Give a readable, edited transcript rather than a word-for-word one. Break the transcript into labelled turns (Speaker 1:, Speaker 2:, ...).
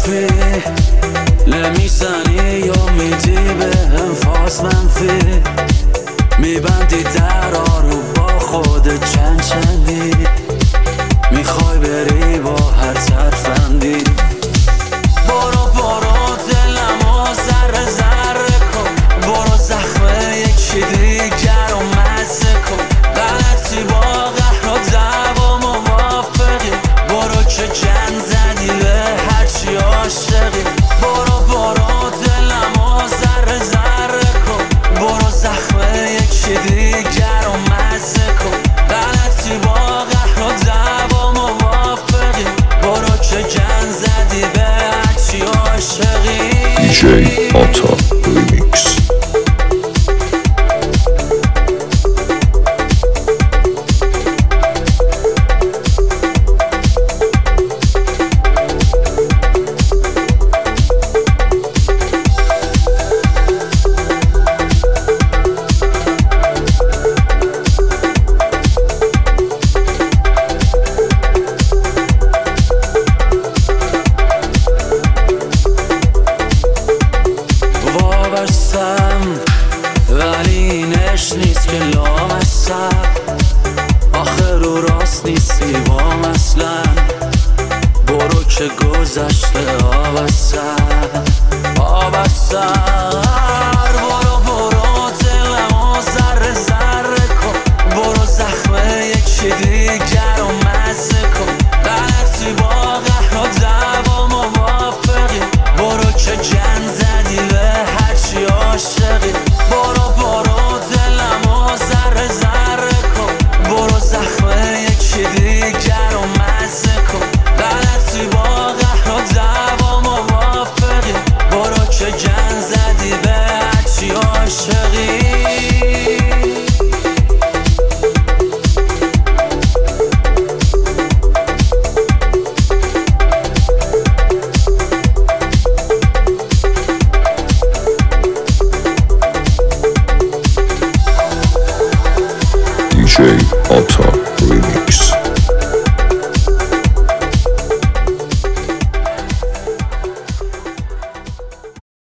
Speaker 1: تراپی نمیزنی یا میدی به هم فاز منفی، میبندی درها رو با خود چند چندی، میخوای بری با هر ترفندی. برو دلمو ذره ذره کن، برو زخم یکی دیگر رو مزه کن، غلطی با قهر و دعوا موافقی، برو که جن زدی به هرچی عاشقی. برو دلمو ذره ذره کن، برو زخم یکی دیگر رو مزه کن، غلطی با قهر و دعوا موافقی، برو که جن زدی به هرچی عاشقی.
Speaker 2: DJ Ata Remix.
Speaker 1: ولی این عشق نیست که لامصب، آخر رو راست نیستی بام اصلا، برو که گذشته آب از سر